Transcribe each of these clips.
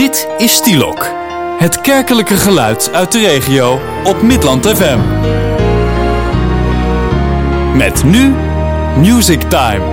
Dit is Stielok, het kerkelijke geluid uit de regio op Midland FM. Met nu Music Time.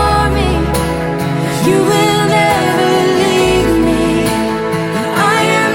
You will never leave me. I am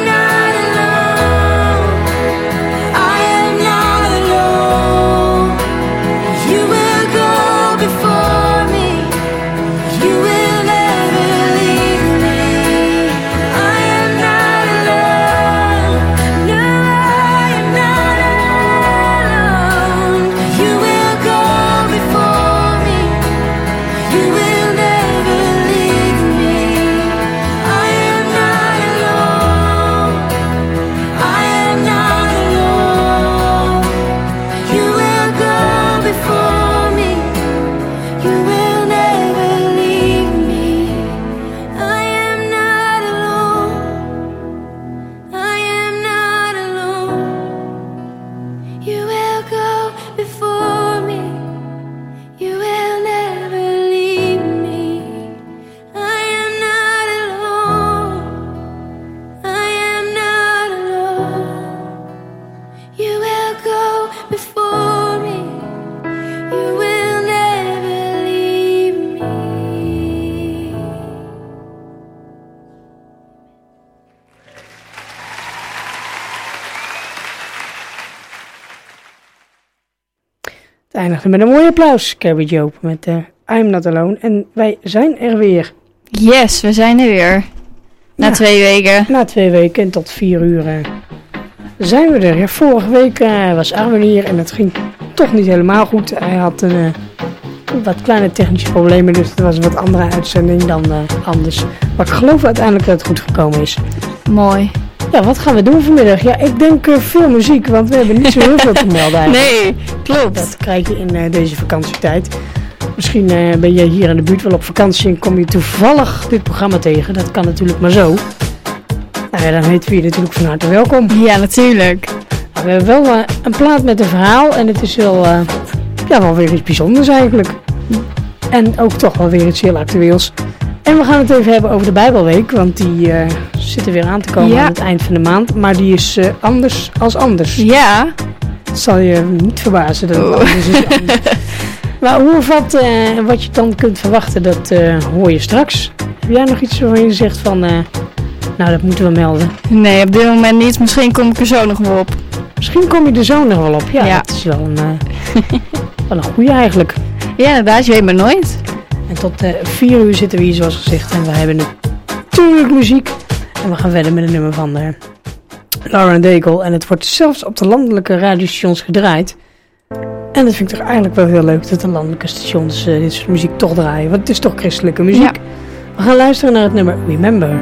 Het eindigde met een mooi applaus. Carrie Job met I'm Not Alone. En wij zijn er weer. Yes, we zijn er weer. Na 2 weken. Na 2 weken en tot 4 uur zijn we er. Ja, vorige week was Arwen hier en het ging toch niet helemaal goed. Hij had wat kleine technische problemen, dus het was een wat andere uitzending dan anders. Maar ik geloof uiteindelijk dat het goed gekomen is. Mooi. Ja, wat gaan we doen vanmiddag? Ja, ik denk veel muziek, want we hebben niet zo heel veel te melden eigenlijk. Nee, klopt. Dat krijg je in deze vakantietijd. Misschien ben je hier in de buurt wel op vakantie en kom je toevallig dit programma tegen. Dat kan natuurlijk maar zo. Nou ja, dan heten we je natuurlijk van harte welkom. Ja, natuurlijk. Nou, we hebben wel een plaat met een verhaal en het is wel weer iets bijzonders eigenlijk. En ook toch wel weer iets heel actueels. En we gaan het even hebben over de Bijbelweek, want die zit er weer aan te komen aan het eind van de maand. Maar die is anders als anders. Ja. Het zal je niet verbazen dat het anders is. Maar hoe of wat je dan kunt verwachten, dat hoor je straks. Heb jij nog iets waarvan je zegt van, nou dat moeten we melden? Nee, op dit moment niet. Misschien kom ik er zo nog wel op. Misschien kom je er zo nog wel op. Ja. Dat is wel een goeie eigenlijk. Ja, inderdaad. Je weet maar nooit. En tot 4 uur zitten we hier zoals gezegd. En we hebben natuurlijk muziek. En we gaan verder met een nummer van Lauren Daigle. En het wordt zelfs op de landelijke radiostations gedraaid. En dat vind ik toch eigenlijk wel heel leuk dat de landelijke stations dit soort muziek toch draaien. Want het is toch christelijke muziek. Ja. We gaan luisteren naar het nummer Remember.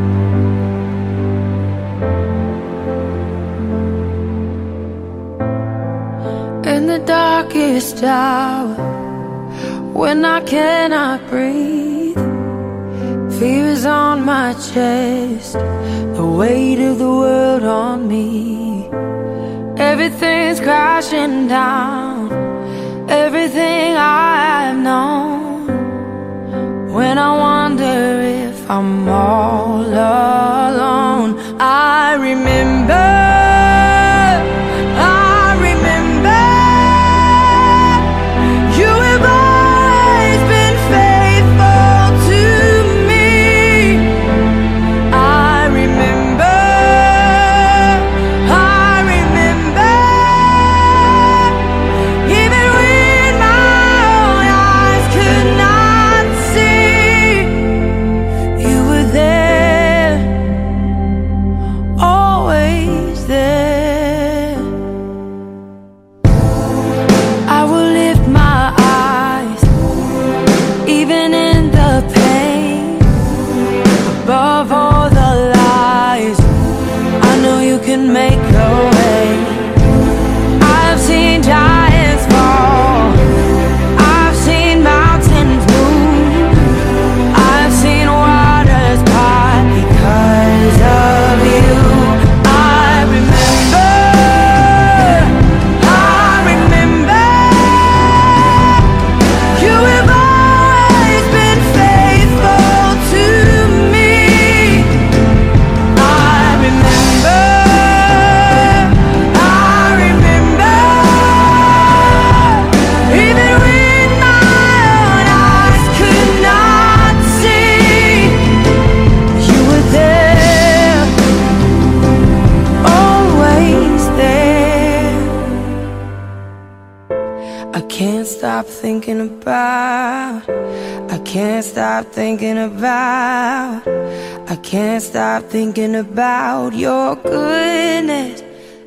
In the darkest hour, when I cannot breathe, fear is on my chest, the weight of the world on me. Everything's crashing down, everything I've known. When I wonder if I'm all alone, I remember. Thinking about your goodness,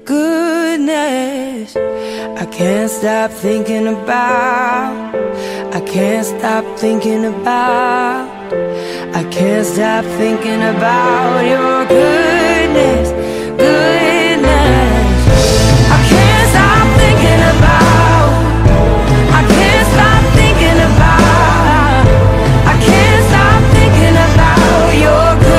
goodness. I can't stop thinking about. I can't stop thinking about. I can't stop thinking about your goodness, goodness. I can't stop thinking about. I can't stop thinking about. I can't stop thinking about your goodness.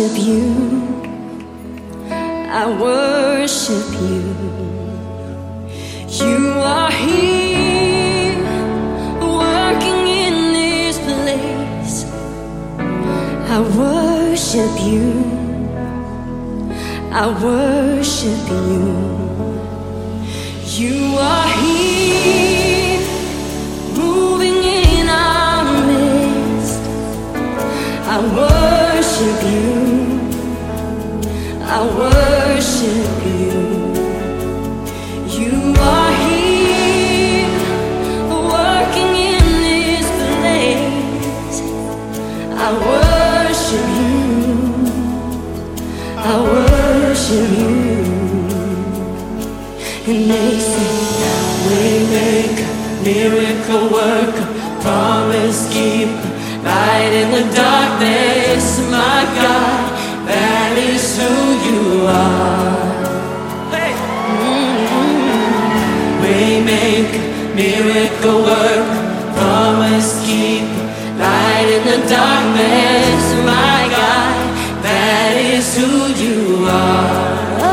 worship you. I worship you. You are here, working in this place. I worship you. I worship you. You are here, moving in our midst. I worship you. I worship you. You are here, working in this place. I worship you. I worship you. And they say, Waymaker, miracle worker, promise keeper, light in the darkness, my God, that is who you are. Hey. Waymaker, miracle worker, promise keeper, light in the darkness, my God, that is who you are.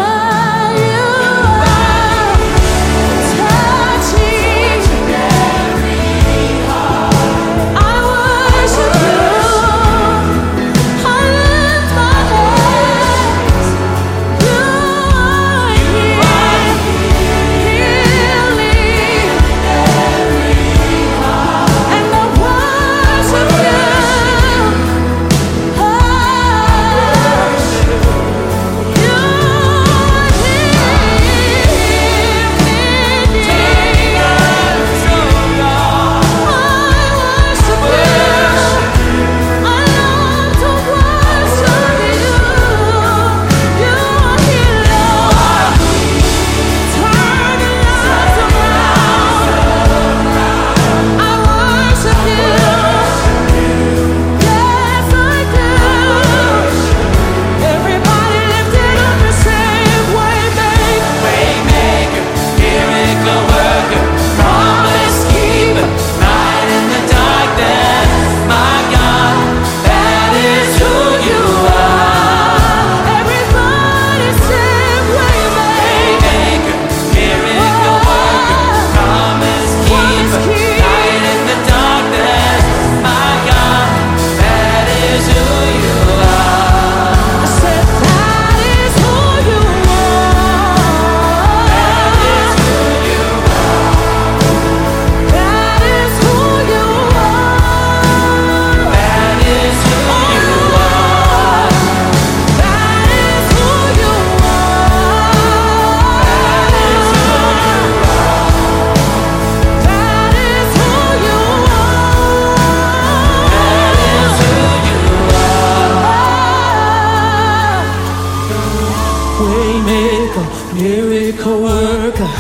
Miracle worker,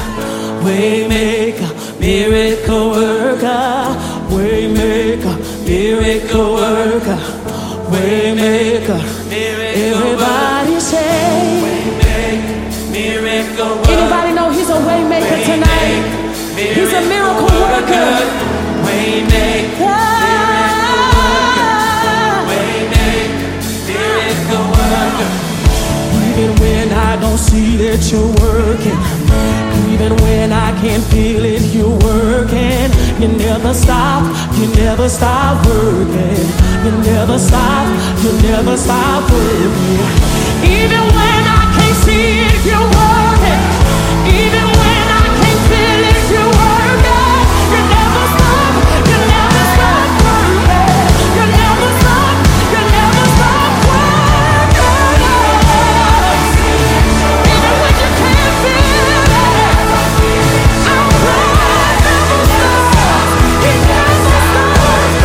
waymaker, miracle worker, waymaker, miracle worker, waymaker. Everybody say, waymaker, miracle worker. Anybody know he's a waymaker tonight? He's a miracle worker. Waymaker, miracle worker. Even when I don't see that you're working, even when I can't feel it, you're working. You never stop working. You never stop working. Even when I can't see it, you're working. Even when I can't feel it, you're working. You never stop working. You never stop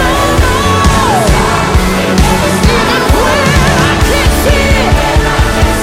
working.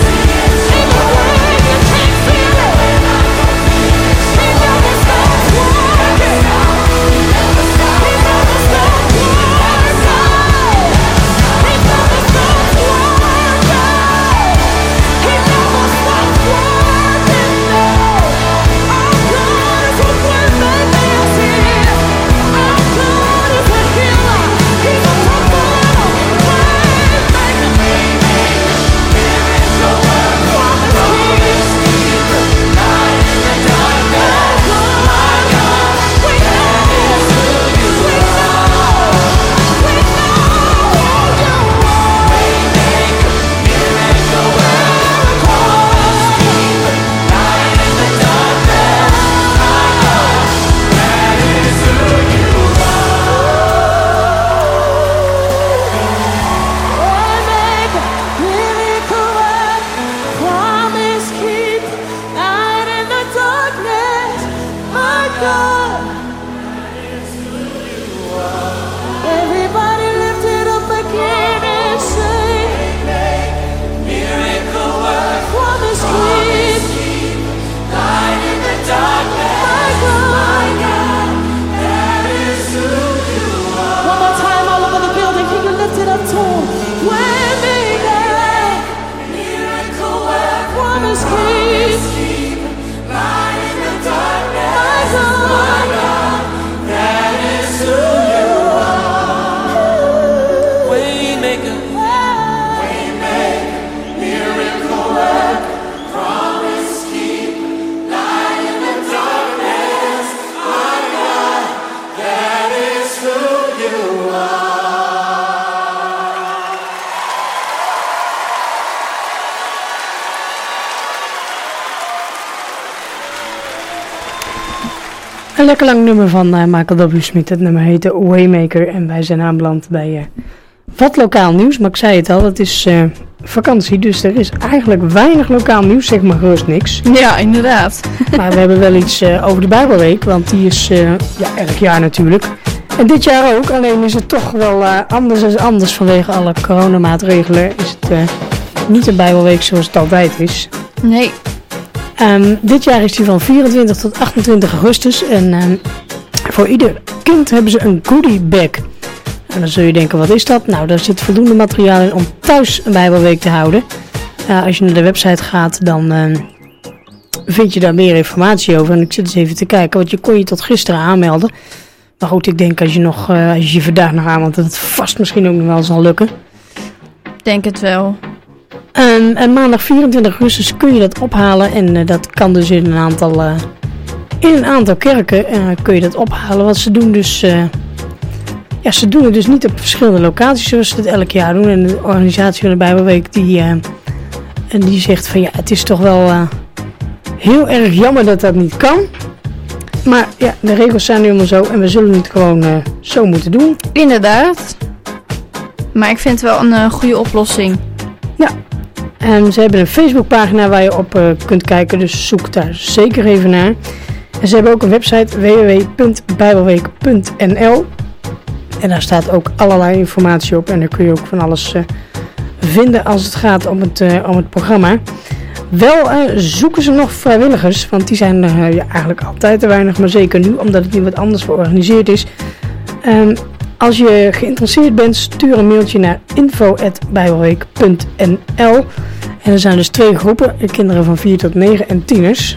Een lekker lang nummer van Michael W. Smith. Het nummer heette Waymaker en wij zijn aanbeland bij wat lokaal nieuws. Maar ik zei het al, het is vakantie, dus er is eigenlijk weinig lokaal nieuws, zeg maar gerust niks. Ja, inderdaad. Maar we hebben wel iets over de Bijbelweek, want die is elk jaar natuurlijk. En dit jaar ook, alleen is het toch wel anders vanwege alle coronamaatregelen. Is het niet een Bijbelweek zoals het altijd is. Nee. Dit jaar is die van 24 tot 28 augustus en voor ieder kind hebben ze een goodie bag. En dan zul je denken, wat is dat? Nou, daar zit voldoende materiaal in om thuis een Bijbelweek te houden. Als je naar de website gaat, dan vind je daar meer informatie over. En ik zit eens even te kijken, want je kon je tot gisteren aanmelden. Maar goed, ik denk als je vandaag nog aanmeldt, dat het vast misschien ook nog wel zal lukken. Denk het wel. En maandag 24 augustus kun je dat ophalen. En dat kan dus in een aantal kerken kun je dat ophalen. Want ze doen dus... ze doen het dus niet op verschillende locaties zoals ze het elk jaar doen. En de organisatie van de Bijbelweek die zegt van ja, het is toch wel heel erg jammer dat dat niet kan. Maar ja, de regels zijn nu helemaal zo en we zullen het gewoon zo moeten doen. Inderdaad. Maar ik vind het wel een goede oplossing. Ja, en ze hebben een Facebookpagina waar je op kunt kijken, dus zoek daar zeker even naar. En ze hebben ook een website www.bijbelweek.nl. En daar staat ook allerlei informatie op en daar kun je ook van alles vinden als het gaat om het programma. Wel zoeken ze nog vrijwilligers, want die zijn eigenlijk altijd te weinig, maar zeker nu, omdat het nu wat anders georganiseerd is. Als je geïnteresseerd bent, stuur een mailtje naar info@bijbelweek.nl. En er zijn dus 2 groepen, kinderen van 4 tot 9 en tieners.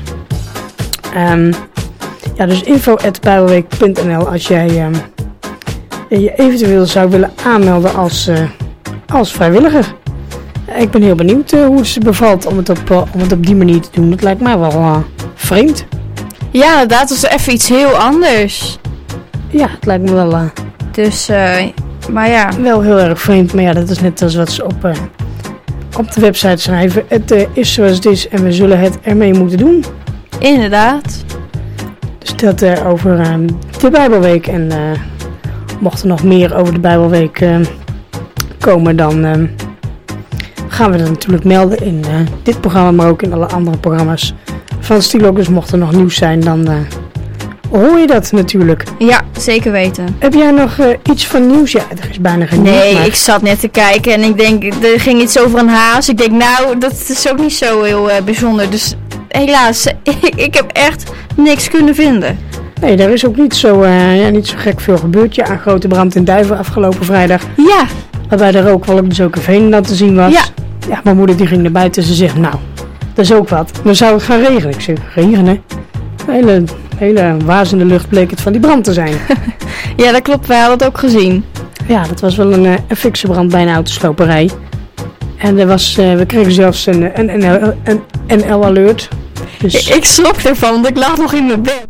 Dus info@bijbelweek.nl als jij je eventueel zou willen aanmelden als vrijwilliger. Ik ben heel benieuwd hoe het ze bevalt om het op die manier te doen. Dat lijkt mij wel vreemd. Ja, inderdaad, dat is even iets heel anders. Ja, het lijkt me wel... Dus, maar ja. Wel heel erg vreemd, maar ja, dat is net als wat ze op de website schrijven. Het is zoals het is en we zullen het ermee moeten doen. Inderdaad. Dus dat over de Bijbelweek. En mocht er nog meer over de Bijbelweek komen, dan gaan we dat natuurlijk melden in dit programma, maar ook in alle andere programma's van Stilo. Dus mocht er nog nieuws zijn, dan hoor je dat natuurlijk. Ja, zeker weten. Heb jij nog iets van nieuws? Ja, er is bijna geen nieuws. Nee, ik zat net te kijken en ik denk, er ging iets over een haas. Ik denk, nou, dat is ook niet zo heel bijzonder. Dus helaas, ik heb echt niks kunnen vinden. Nee, daar is ook niet zo gek veel gebeurd. Ja, een grote brand in Duiven afgelopen vrijdag. Ja. Waarbij de rookwolk dus ook even heen te zien was. Ja. Ja, mijn moeder die ging naar buiten en ze zegt, nou, dat is ook wat. Dan zou het gaan regenen. Ik zeg, regenen? Hele wazende lucht bleek het van die brand te zijn. Ja, dat klopt. Wij hadden het ook gezien. Ja, dat was wel een fikse brand bij een autosloperij. En we kregen zelfs een NL-alert. Dus... Ik schrok ervan, want ik lag nog in mijn bed.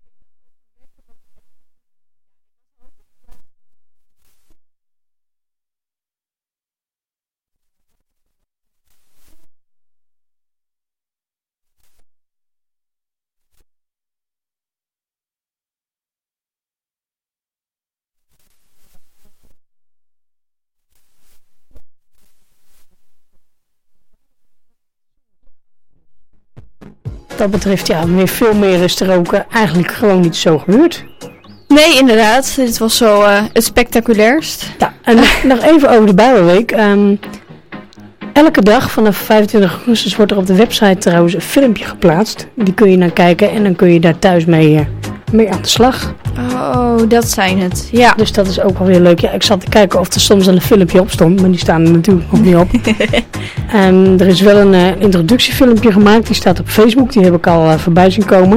Wat dat betreft, ja, veel meer is er ook eigenlijk gewoon niet zo gebeurd. Nee, inderdaad. Dit was zo het spectaculairst. Ja, en nog even over de Bijbelweek. Elke dag vanaf 25 augustus wordt er op de website trouwens een filmpje geplaatst. Die kun je naar kijken en dan kun je daar thuis mee aan de slag. Oh, dat zijn het. Ja. Dus dat is ook wel weer leuk. Ja, ik zat te kijken of er soms een filmpje op stond, maar die staan er natuurlijk nog niet op. Er is wel een introductiefilmpje gemaakt. Die staat op Facebook. Die heb ik al voorbij zien komen.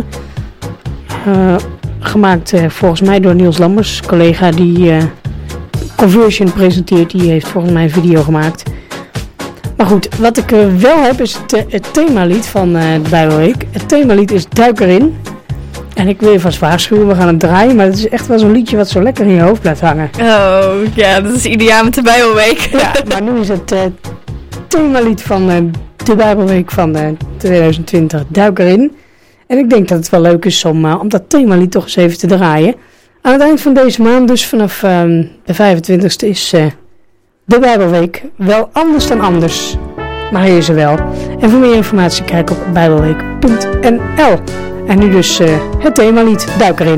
Gemaakt volgens mij door Niels Lambers, collega die Conversion presenteert. Die heeft volgens mij een video gemaakt. Maar goed, wat ik wel heb is het themalied van de Bijbelweek. Het themalied is Duik erin. En ik wil je vast waarschuwen, we gaan het draaien. Maar het is echt wel zo'n liedje wat zo lekker in je hoofd blijft hangen. Oh, ja, dat is ideaal met de Bijbelweek. Ja, maar nu is het themalied van de Bijbelweek van 2020 Duik erin. En ik denk dat het wel leuk is om dat themalied toch eens even te draaien. Aan het eind van deze maand, dus vanaf de 25e, is de Bijbelweek wel anders dan anders. Maar hij is er wel. En voor meer informatie kijk op bijbelweek.nl. En nu dus het themalied, duik erin.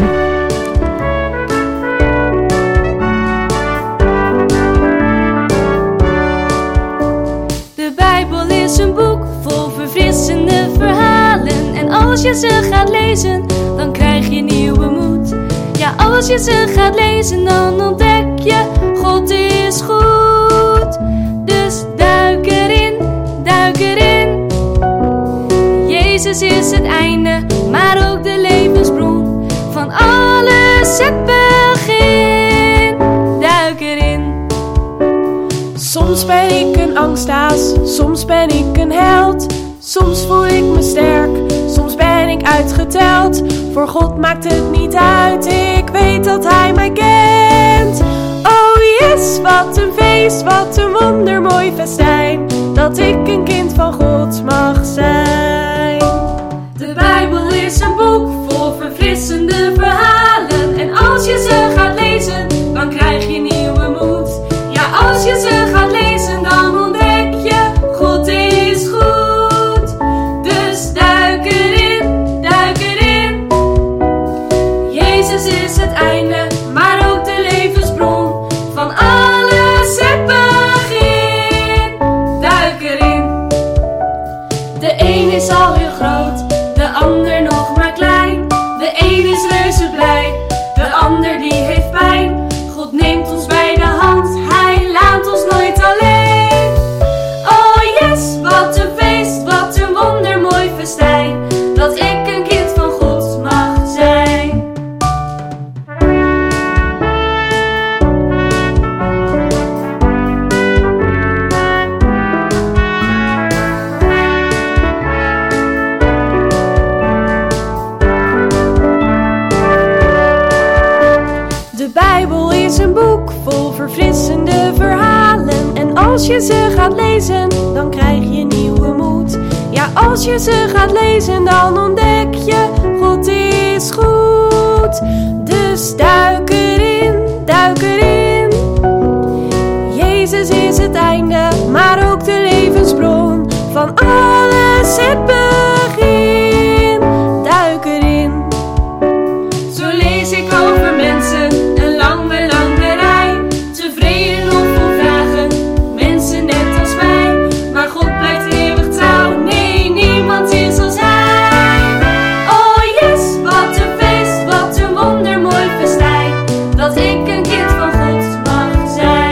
De Bijbel is een boek vol verfrissende verhalen. En als je ze gaat lezen, dan krijg je nieuwe moed. Ja, als je ze gaat lezen, dan ontdek je, God is goed. Dus duik erin, duik erin. Jezus is het einde, maar ook de levensbron. Van alles het begin, duik erin. Soms ben ik een angsthaas, soms ben ik een held. Soms voel ik me sterk, soms ben ik uitgeteld. Voor God maakt het niet uit, ik weet dat Hij mij kent. Oh yes, wat een feest, wat een wondermooi festijn. Dat ik een kind van God mag zijn. De Bijbel is een boek vol verfrissende verhalen. En als je ze gaat lezen, dan krijg je nieuwe moed. Ja, als je ze gaat lezen, dan ontdek je, God is goed. Dus duik erin, duik erin. Jezus is het einde, maar ook de levensbron. Van alles het begin, duik erin. De een is al heel groot, de ander nog maar klein. De een is reuze blij, de ander die heeft pijn. God neemt ons bij de hand, Hij laat ons nooit alleen. Oh yes, wat een feest, wat een wondermooi festijn. Dat ik een kind van God mag zijn. De Bijbel is een boek vol verfrissende verhalen. En als je ze gaat lezen, dan krijg je nieuwe moed. Ja, als je ze gaat lezen, dan ontdek je, God is goed. Dus duik erin, duik erin. Jezus is het einde, maar ook de levensbron. Van alles het begin, duik erin. Zo lees ik over mensen, een lange, lange rij. Tevreden of vol vragen, mensen net als wij. Maar God blijft eeuwig trouw, nee, niemand is als Hij. Oh yes, wat een feest, wat een wondermooi festijn. Dat ik een kind van God mag zijn.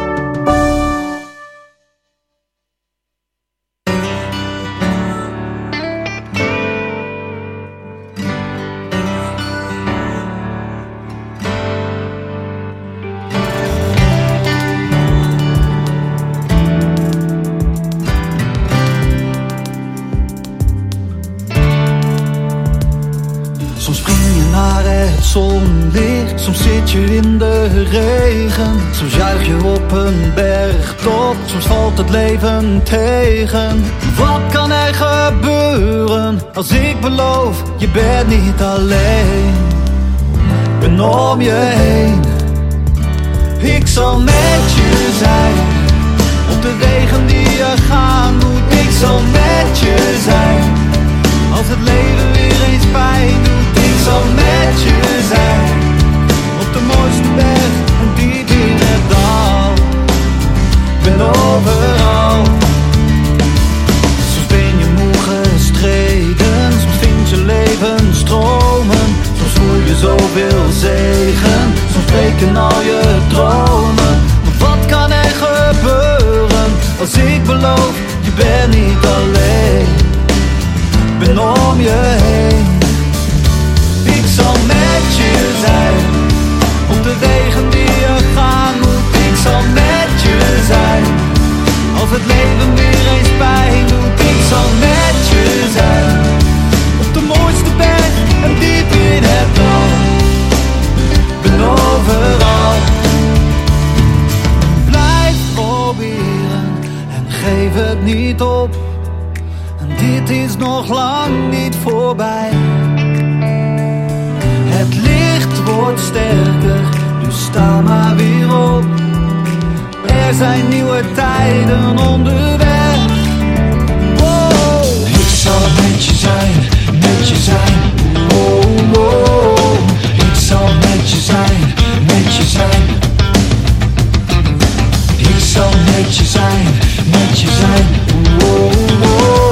Soms spring je naar het zonlicht, soms zit je in de regen. Soms juich je op een bergtop, soms valt het leven tegen. Wat kan er gebeuren als ik beloof, je bent niet alleen. Ben om je heen, ik zal met je zijn. Op de wegen die je gaan moet, ik zal met je zijn. Als het leven weer eens pijn doet, ik zal met je zijn. Op de mooiste berg en diep in het dal, ben overal. Soms ben je moe gestreden, soms vind je leven stromen. Soms voel je zoveel zegen, soms breken al je dromen. Maar wat kan er gebeuren als ik beloof, je bent niet alleen. Ben om je heen, ik zal met je zijn. Op de wegen die je gaan moet, ik zal met je zijn. Als het leven weer eens pijn doet, ik zal met je zijn. Op de mooiste berg en diep in het dal, ben overal. dit is nog lang niet voorbij. Het licht wordt sterker, dus sta maar weer op. Er zijn nieuwe tijden onderweg. Oh, ik zal met je zijn, met je zijn. Oh, oh, ik zal met je zijn, met je zijn. Ik zal met je zijn, met je zijn. Oh, oh.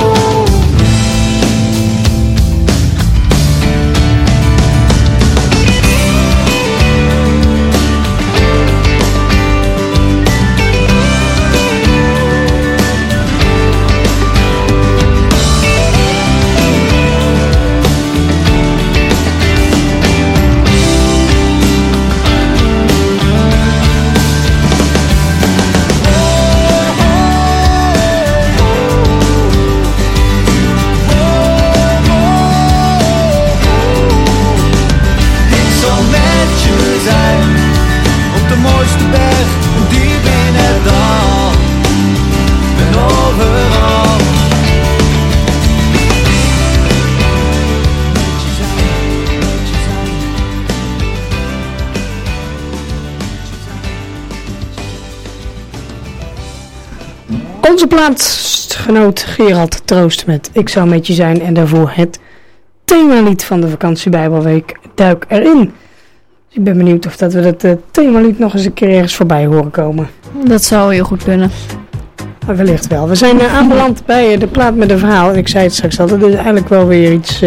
Onze plaatsgenoot Gerald Troost met Ik zou met je zijn en daarvoor het themalied van de vakantiebijbelweek Duik erin. Dus ik ben benieuwd of dat we dat themalied nog eens een keer ergens voorbij horen komen. Dat zou heel goed kunnen. Maar wellicht wel. We zijn aanbeland bij de plaat met een verhaal. En ik zei het straks al, dat is eigenlijk wel weer iets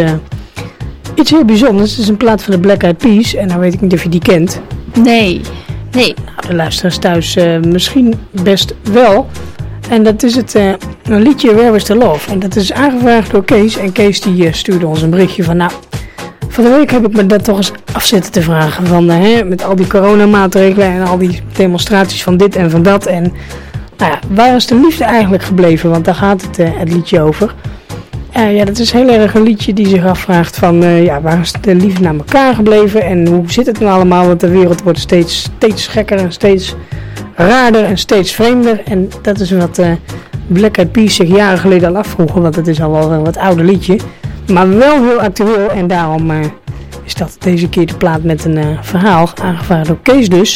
heel bijzonders. Het is een plaat van de Black Eyed Peas en nou weet ik niet of je die kent. Nee. Nou, de luisteraars thuis misschien best wel. En dat is het een liedje Where Was The Love. En dat is aangevraagd door Kees. En Kees die stuurde ons een berichtje van... Nou, van de week heb ik me dat toch eens af zitten te vragen. Van, met al die coronamaatregelen en al die demonstraties van dit en van dat. En nou ja, waar is de liefde eigenlijk gebleven? Want daar gaat het liedje over. Ja, dat is heel erg een liedje die zich afvraagt van... waar is de liefde naar elkaar gebleven? En hoe zit het nou allemaal? Want de wereld wordt steeds gekker en steeds... raarder en steeds vreemder. En dat is wat Black Eyed Peas zich jaren geleden al afvroegen. Want het is al wel een wat ouder liedje. Maar wel heel actueel. En daarom is dat deze keer de plaat met een verhaal. Aangevraagd door Kees dus.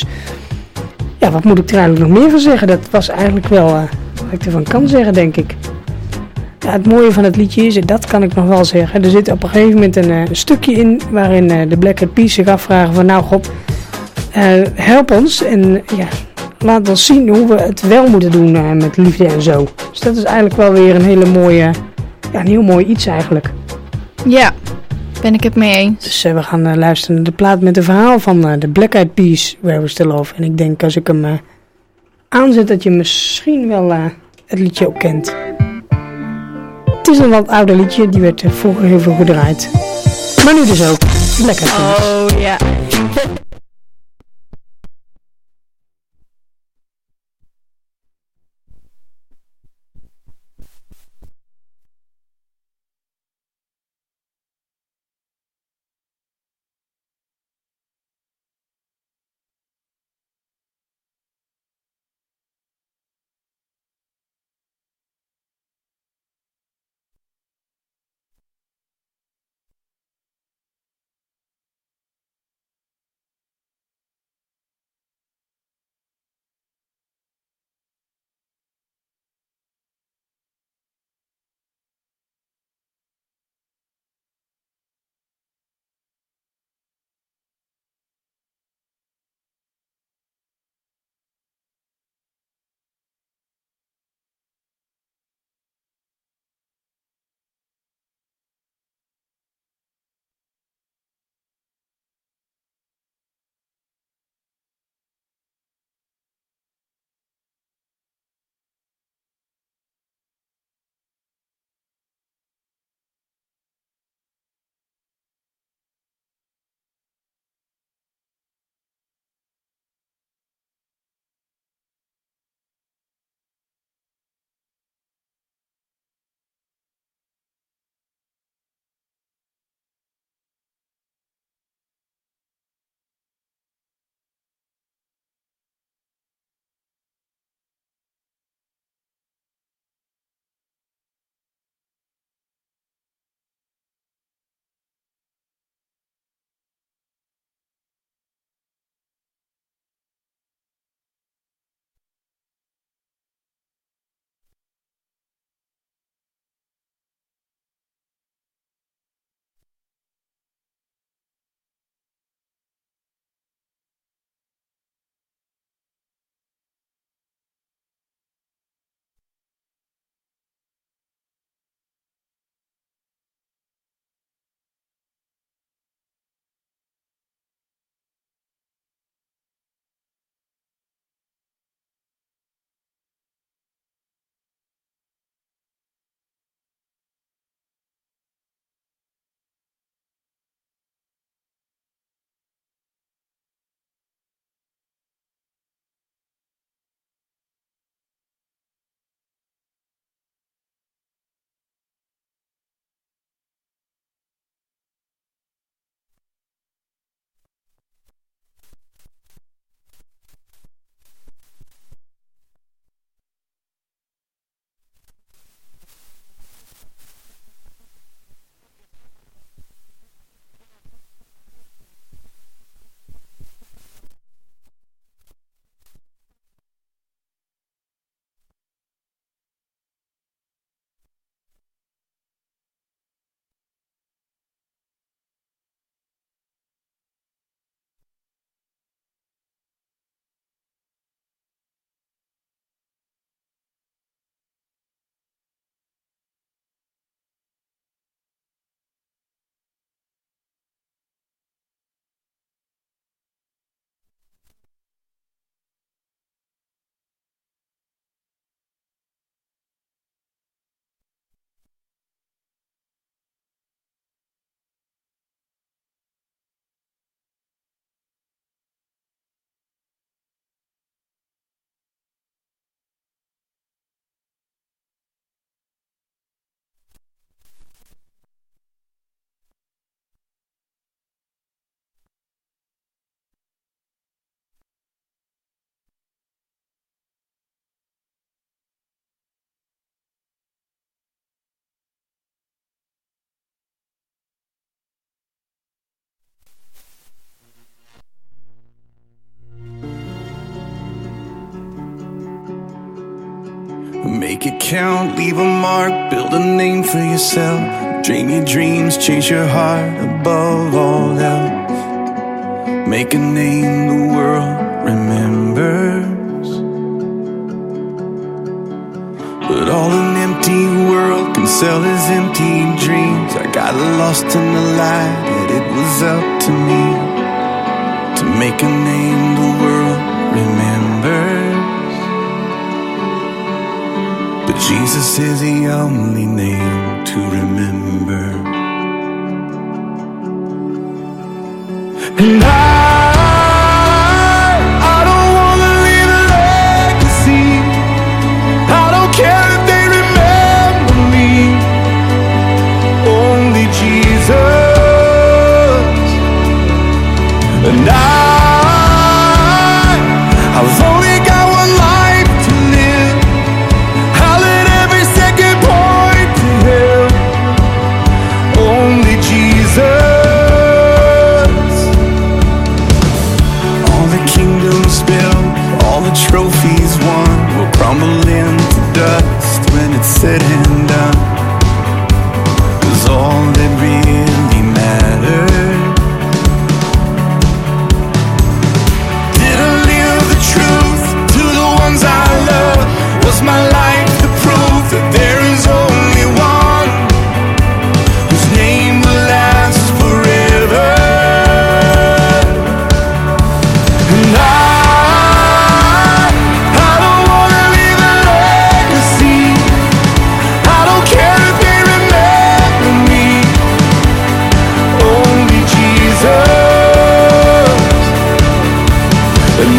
Ja, wat moet ik er eigenlijk nog meer van zeggen? Dat was eigenlijk wel wat ik ervan kan zeggen, denk ik. Ja, het mooie van het liedje is, dat kan ik nog wel zeggen. Er zit op een gegeven moment een stukje in. Waarin de Black Eyed Peas zich afvragen van... Nou God, help ons. En ja... Laat ons zien hoe we het wel moeten doen met liefde en zo. Dus dat is eigenlijk wel weer een hele mooie, een heel mooi iets eigenlijk. Ja, ben ik het mee eens. Dus we gaan luisteren naar de plaat met een verhaal van de Black Eyed Peas, Where Was The Love. En ik denk als ik hem aanzet dat je misschien wel het liedje ook kent. Het is een wat ouder liedje, die werd vroeger heel veel gedraaid. Maar nu dus ook Black Eyed Peas. Oh ja. Make it count, leave a mark, build a name for yourself. Dream your dreams, chase your heart above all else. Make a name the world remembers. But all an empty world can sell is empty dreams. I got lost in the light, and it was up to me to make a name the world remembers. But Jesus is the only name to remember. And I don't wanna leave a legacy. I don't care if they remember me. Only Jesus. And I've only got one life to live. I'll let every second point to Him. Only Jesus. All the kingdoms built, all the trophies won, will crumble into dust when it's said and done. 'Cause all that really mattered, did I live the truth to the ones I love? Was my life the proof that there is only one whose name will last forever? And I don't wanna leave a legacy. I don't care if they remember me. Only Jesus. And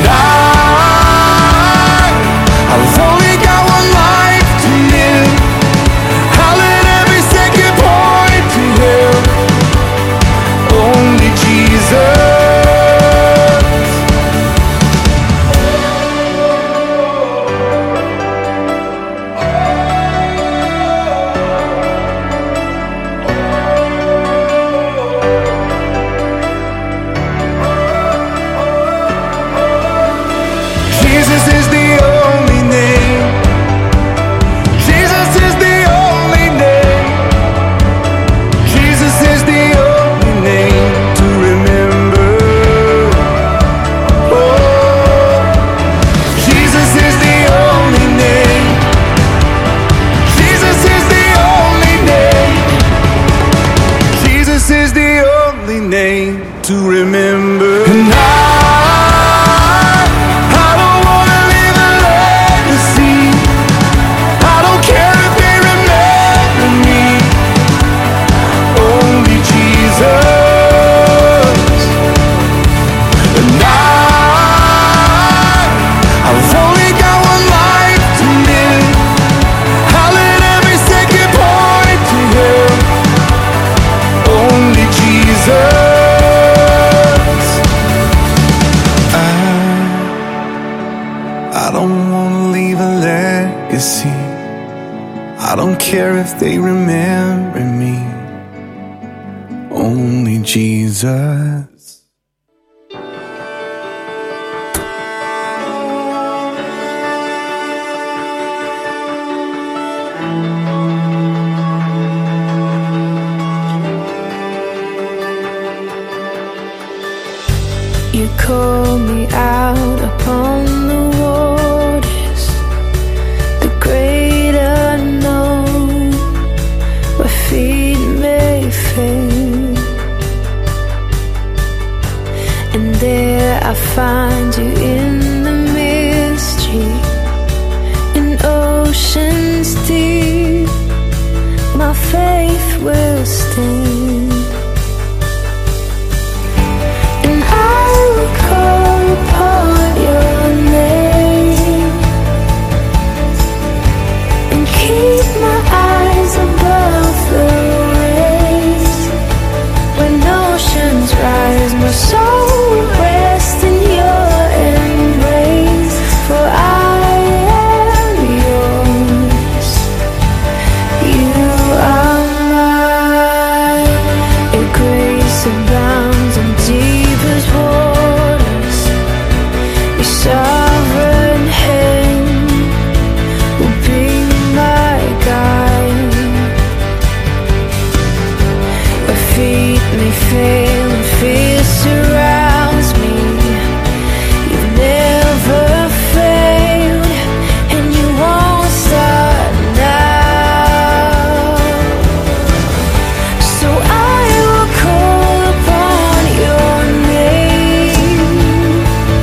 I've only got one life to live. I'll let every second point to Him. Only Jesus. Jesus is the only name. Jesus is the only name. Jesus is the only name to remember. Oh, Jesus is the only name. Jesus is the only name. Jesus is the only name to remember. And I don't wanna leave a legacy. I don't care if they remember me. Only Jesus. And I've only got one life to live. I'll let every second point to Him. Only Jesus. I don't wanna leave a legacy. I don't care if they remember me. Only Jesus. You call me out upon the waters, the great unknown, where feet may fail. And there I find you in the mystery, in oceans deep. My faith will stand. And I will call upon your name and keep my eyes above the waves. When oceans rise, my soul will rest in your embrace. For I am yours, you are mine. defeat may fail and fear surrounds me. You've never failed and you won't start now. So I will call upon your name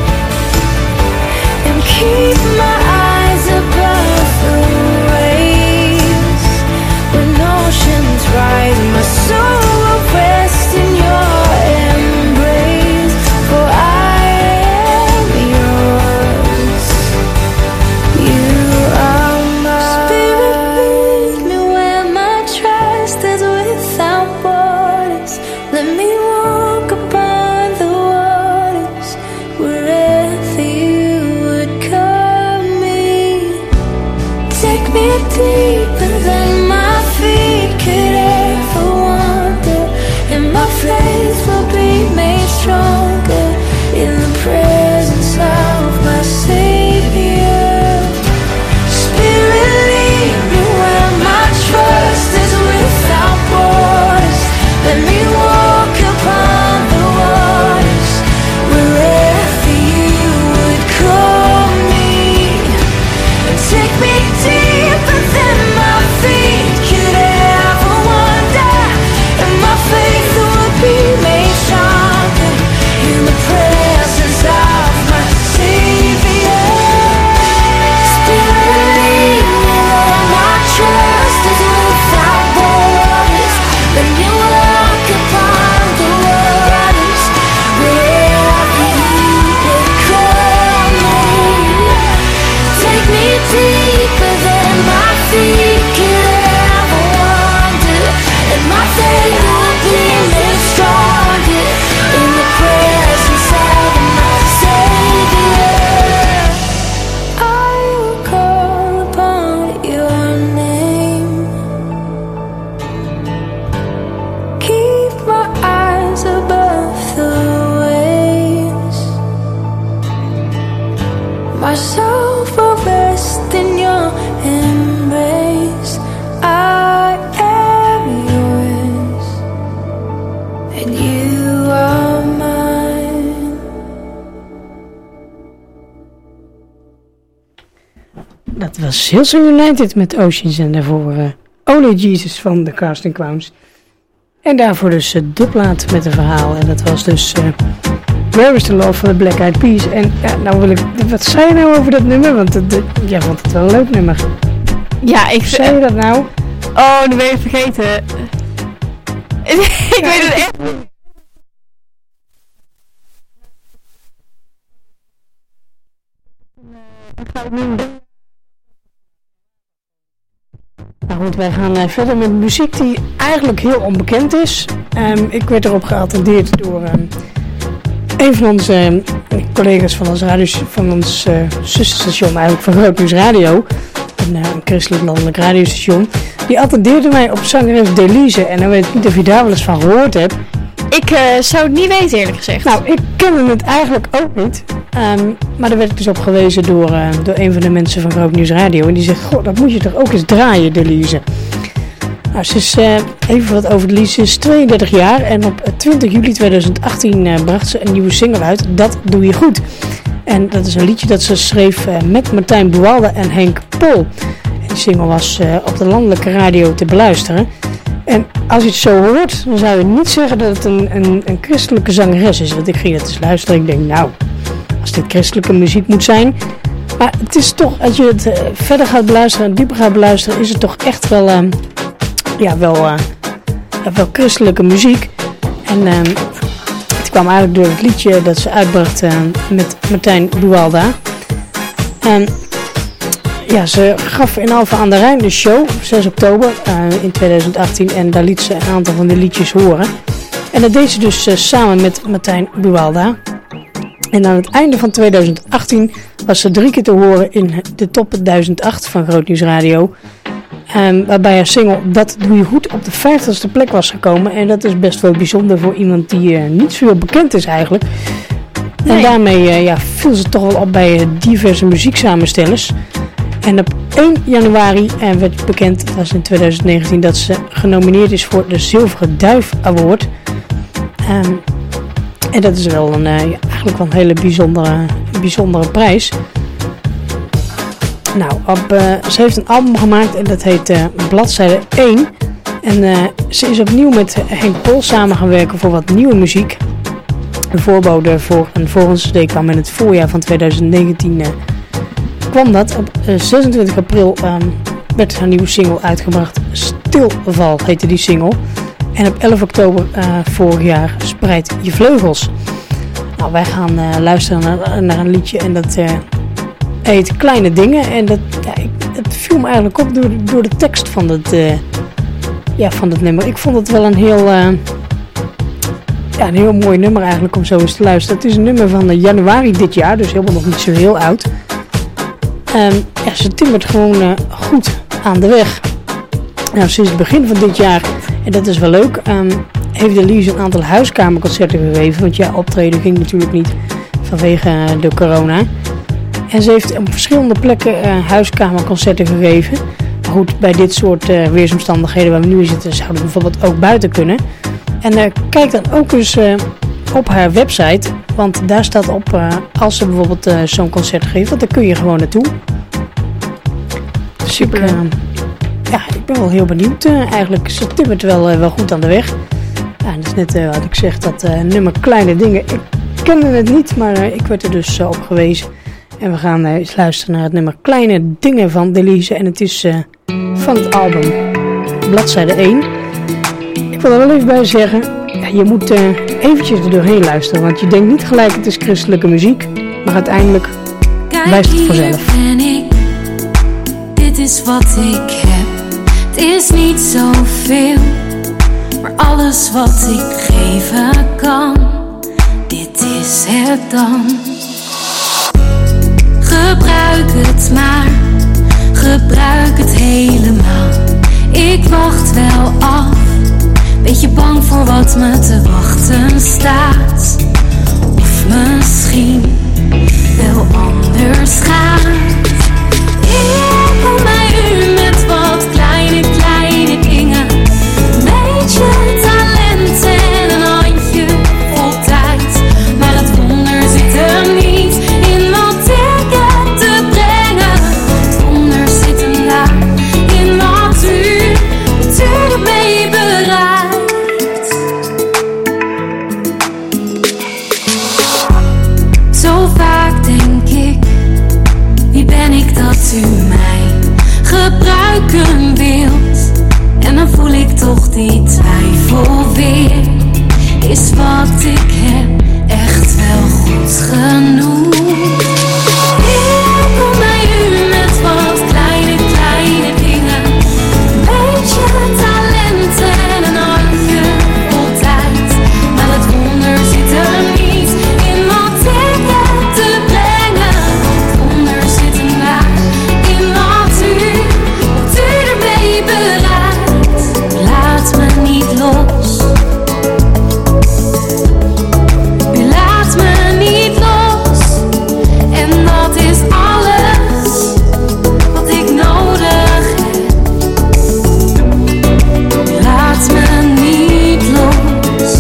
and keep my eyes above the waves. When oceans rise, my soul will rest in your embrace. For I am yours, you are mine. Spirit, lead me where my trust is without borders. Let me walk upon the waters wherever you would call me. Take me deeper than my feet could ever wander, and my faith will be made stronger in the presence of my Savior. Spirit, lead me where my trust is without borders. Let me walk upon the waters wherever you would call me. And take me deeper than my feet could ever wander, and my faith will be made stronger in the presence of my Savior. Spirit, lead me where my trust is without borders. Let me walk upon the waters wherever you would call me. Take me deeper than my feet could ever wander, and my faith will be made stronger in the presence of my Savior. I will call upon your name. Keep my eyes above the waves. My soul will rest in your embrace. I am yours, and you are mine. Dat was Hillsong United met Oceans en daarvoor Only Jesus van de Casting Crowns. En daarvoor dus de plaat met een verhaal. En dat was dus Where is the Love van de Black Eyed Peas. En ja, nou wil ik... Wat zei je nou over dat nummer? Want jij vond het wel een leuk nummer. Ja, Hoe zei je dat nou? Oh, nu ben je vergeten. Ik weet het echt niet. Nou goed, wij gaan verder met muziek die eigenlijk heel onbekend is. Ik werd erop geattendeerd door een van onze collega's van ons zusterstation, eigenlijk van Groot Nieuws Radio. Een christelijk landelijk radiostation. Die attendeerde mij op zangeres Delise. En dan weet ik niet of je daar wel eens van gehoord hebt. Ik zou het niet weten, eerlijk gezegd. Nou, ik kende het eigenlijk ook niet. Maar daar werd ik dus op gewezen door een van de mensen van Groot Nieuws Radio. En die zegt, goh, dat moet je toch ook eens draaien, Delise. Nou, ze is, even wat over Delise, ze is 32 jaar. En op 20 juli 2018 bracht ze een nieuwe single uit. Dat doe je goed. En dat is een liedje dat ze schreef met Martijn Buwalda en Henk Pol. En die single was op de landelijke radio te beluisteren. En als je het zo hoort, dan zou je niet zeggen dat het een christelijke zangeres is. Want ik ging het eens luisteren en ik denk, nou, als dit christelijke muziek moet zijn. Maar het is toch, als je het verder gaat beluisteren en dieper gaat beluisteren, is het toch echt wel, wel christelijke muziek. En het kwam eigenlijk door het liedje dat ze uitbracht met Martijn Buwalda. Ja, ze gaf in Alphen aan de Rijn de show op 6 oktober in 2018 en daar liet ze een aantal van de liedjes horen. En dat deed ze dus samen met Martijn Buwalda. En aan het einde van 2018 was ze 3 keer te horen in de top 1008 van Groot Nieuws Radio. Waarbij haar single Dat Doe Je Goed op de 50ste plek was gekomen. En dat is best wel bijzonder voor iemand die niet zoveel bekend is eigenlijk. Nee. En daarmee viel ze toch wel op bij diverse muzieksamenstellers. En op 1 januari werd bekend, dat was in 2019, dat ze genomineerd is voor de Zilveren Duif Award. En dat is wel eigenlijk wel een hele bijzondere prijs. Nou, ze heeft een album gemaakt en dat heet Bladzijde 1. En ze is opnieuw met Henk Pol samen gaan werken voor wat nieuwe muziek. Een voorbode voor een volgende CD kwam in het voorjaar van 2019 kwam dat. Op 26 april werd haar nieuwe single uitgebracht. Stilval heette die single. En op 11 oktober vorig jaar Spreid je vleugels. Nou, wij gaan luisteren naar een liedje en dat heet Kleine Dingen. En het viel me eigenlijk op door de tekst van het nummer. Ik vond het wel een heel mooi nummer eigenlijk om zo eens te luisteren. Het is een nummer van januari dit jaar, dus helemaal nog niet zo heel oud. Ze timmert gewoon goed aan de weg. Nou, sinds het begin van dit jaar, en dat is wel leuk, heeft Elise een aantal huiskamerconcerten gegeven. Want ja, optreden ging natuurlijk niet vanwege de corona. En ze heeft op verschillende plekken huiskamerconcerten gegeven. Maar goed, bij dit soort weersomstandigheden waar we nu in zitten, zouden we bijvoorbeeld ook buiten kunnen. En kijk dan ook eens op haar website, want daar staat op als ze bijvoorbeeld zo'n concert geeft, want daar kun je gewoon naartoe. Dus super. Ik ben wel heel benieuwd eigenlijk. Ze timmert wel goed aan de weg. Ja, dat is net wat ik zeg, dat nummer Kleine Dingen. Ik kende het niet, maar ik werd er dus op gewezen. En we gaan eens luisteren naar het nummer Kleine Dingen van Delise. En het is van het album Bladzijde 1. Ik wil er wel even bij zeggen, je moet eventjes er doorheen luisteren. Want je denkt niet gelijk het is christelijke muziek. Maar uiteindelijk wijst het vanzelf. Ben ik. Dit is wat ik heb. Het is niet zoveel, maar alles wat ik geven kan, dit is het dan. Gebruik het maar, gebruik het helemaal. Ik wacht wel af, beetje bang voor wat me te wachten staat. Of misschien wel anders gaat. Ik kom bij u met wat kleine dingen. Een beetje talent en een handje vol tijd. Maar het wonder zit hem niet in wat ik heb te brengen. Het wonder zit hem daar in wat u ermee bereikt. Zo vaak denk ik, wie ben ik dat u mij gebruiken wilt? En dan voel ik toch die twijfel weer. Is wat ik heb echt wel goed genoeg? Ik kom bij u met wat kleine dingen. Een beetje talent en een handje vol tijd. Maar het wonder zit er niet in wat ik heb te brengen. Het wonder zit hem daar in wat u ermee bereikt. Laat me niet los. U laat me niet los. En dat is alles wat ik nodig heb. U laat me niet los.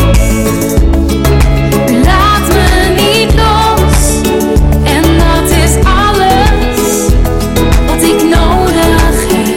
U laat me niet los. En dat is alles wat ik nodig heb.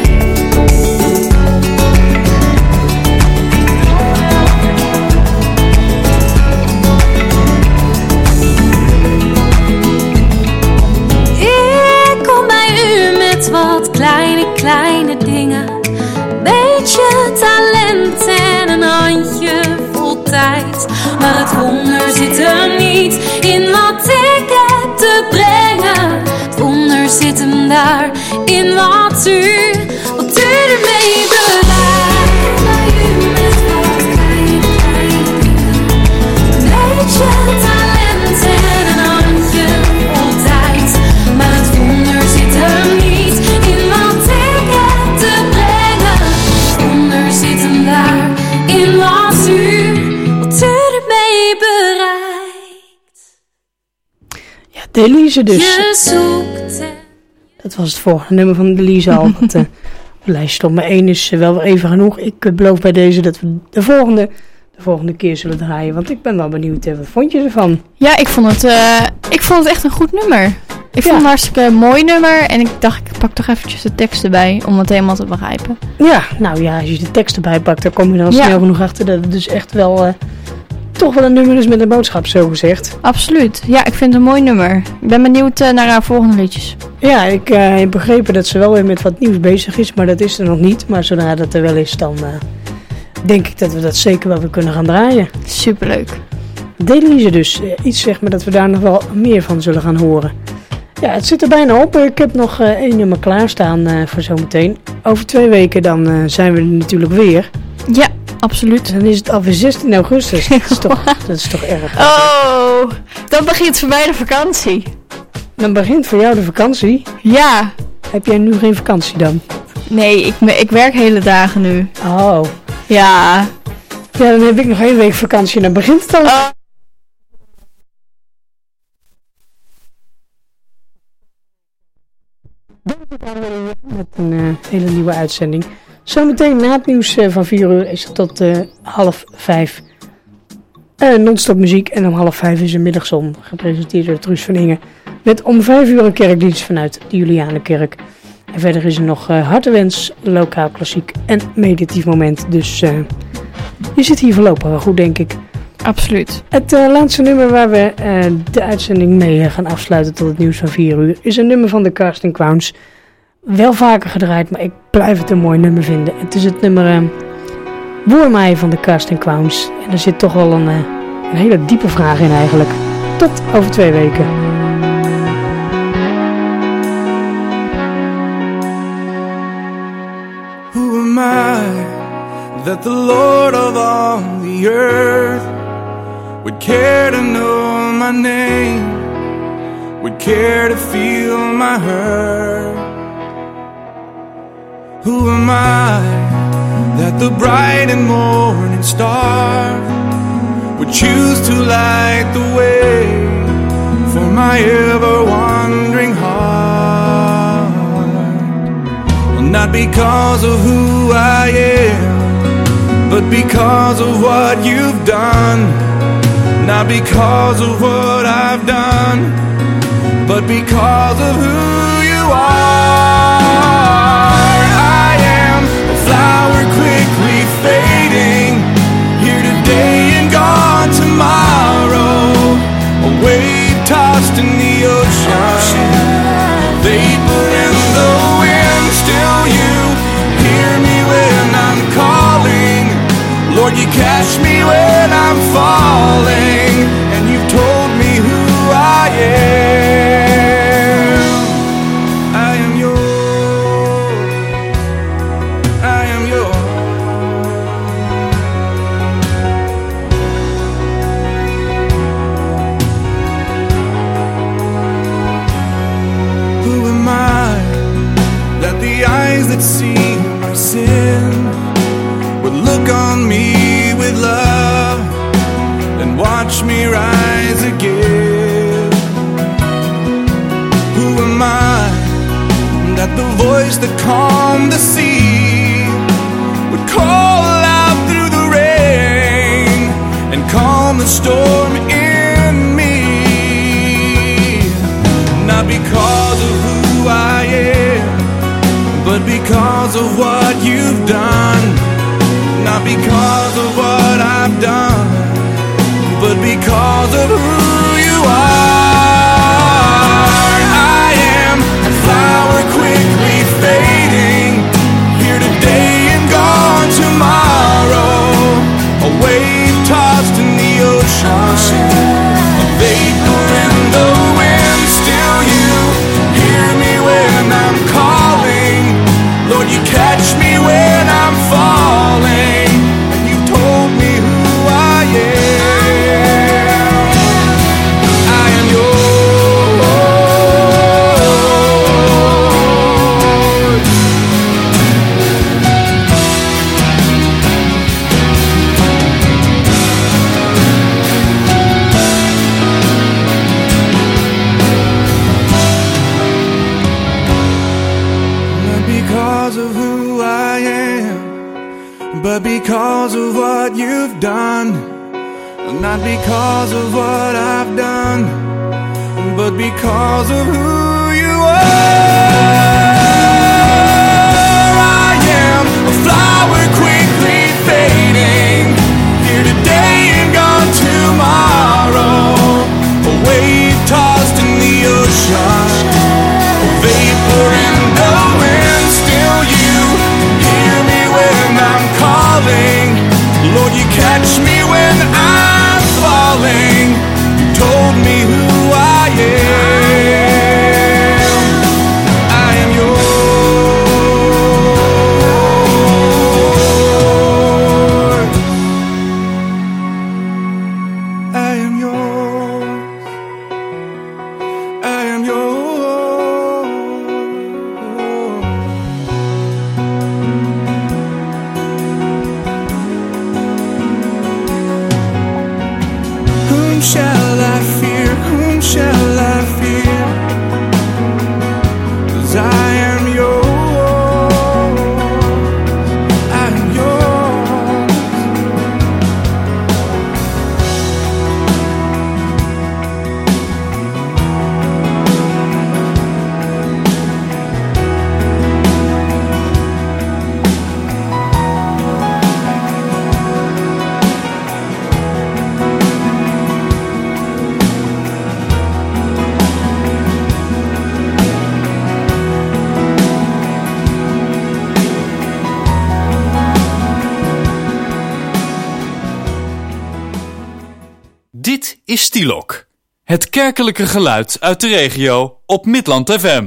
Ik kom bij u met wat kleine dingen. Beetje talent en een handje vol tijd. Maar het wonder zit er niet in wat ik heb te brengen. Het wonder zit hem daar in wat u ermee bereikt. Bij u met wat kleine dingen. Een beetje talent en een handje vol tijd. Maar het wonder zit er niet in wat ik heb te brengen. Het wonder zit hem daar in wat u ermee bereikt. Ja, Delise dus. Je zoekt Dat was het volgende nummer van de Lisa al. Dat lijstje op mijn 1 is wel weer even genoeg. Ik beloof bij deze dat we de volgende keer zullen draaien. Want ik ben wel benieuwd, wat vond je ervan? Ja, ik vond het echt een goed nummer. Ik vond het een hartstikke mooi nummer. En ik dacht, ik pak toch eventjes de tekst erbij om het helemaal te begrijpen. Ja, nou ja, als je de tekst erbij pakt, dan kom je dan snel genoeg achter dat het dus echt wel... toch wel een nummer is met een boodschap, zo gezegd. Absoluut. Ja, ik vind het een mooi nummer. Ik ben benieuwd naar haar volgende liedjes. Ja, ik heb begrepen dat ze wel weer met wat nieuws bezig is, maar dat is er nog niet. Maar zodra dat er wel is, dan denk ik dat we dat zeker wel weer kunnen gaan draaien. Superleuk. Delise dus. Iets zeg maar dat we daar nog wel meer van zullen gaan horen. Ja, het zit er bijna op. Ik heb nog 1 nummer klaarstaan voor zometeen. Over 2 weken dan zijn we er natuurlijk weer. Ja, absoluut. En dan is het alweer 16 augustus. Dat is toch erg. Oh, dan begint voor mij de vakantie. Dan begint voor jou de vakantie? Ja. Heb jij nu geen vakantie dan? Nee, ik werk hele dagen nu. Oh. Ja. Ja, dan heb ik nog 1 week vakantie en dan begint het al. Oh. Met een hele nieuwe uitzending. Zometeen na het nieuws van 4 uur is het tot 4:30 non-stop muziek. En om 4:30 is een middagzon, gepresenteerd door Truus van Ingen. Met om 5 uur een kerkdienst vanuit de Julianenkerk. En verder is er nog hartewens, lokaal klassiek en meditatief moment. Dus je zit hier voorlopig wel goed, denk ik. Absoluut. Het laatste nummer waar we de uitzending mee gaan afsluiten tot het nieuws van 4 uur... is een nummer van de Casting Crowns. Wel vaker gedraaid, maar ik blijf het een mooi nummer vinden. Het is het nummer Woermai van de Casting Crowns. En er zit toch wel een hele diepe vraag in eigenlijk. Tot over 2 weken. Who am I that the Lord of all the earth would care to know my name, would care to feel my hurt? Who am I that the bright and morning star would choose to light the way for my ever-wandering heart? Well, not because of who I am, but because of what you've done. Not because of what I've done, but because of who you are. I am a flower quickly fading, here today and gone tomorrow. A wave tossed in the ocean, vapor in the wind. Still you hear me when I'm calling. Lord, you catch me when I'm falling, and you've told me who I am. I am yours. I am yours. Who am I that the eyes that see my sin would look on me with love and watch me rise again? Who am I that the voice that calmed the sea would call out through the rain and calm the storm in me? Not because of who I am, but because of what you've done. Not because of what I've done, but because of who you are. I am a flower quickly fading, here today and gone tomorrow. A wave tossed in the ocean, a vapor in the wind. Still you hear me when I'm calling. Lord, you catch me when I'm falling, and you told me who I am. because of what you've done, not because of what I've done, but because of who you are. I am a flower quickly fading, here today and gone tomorrow, a wave tossed in the ocean, a vapor in the wind. Still you hear me when I'm calling, Lord, you catch me when I'm falling. You told me who I am. I am yours. I am yours. I am yours. Whom shall I fear? Whom shall I fear? 'Cause I am yours. I am yours. Dit is Stilok, het kerkelijke geluid uit de regio op Midland FM.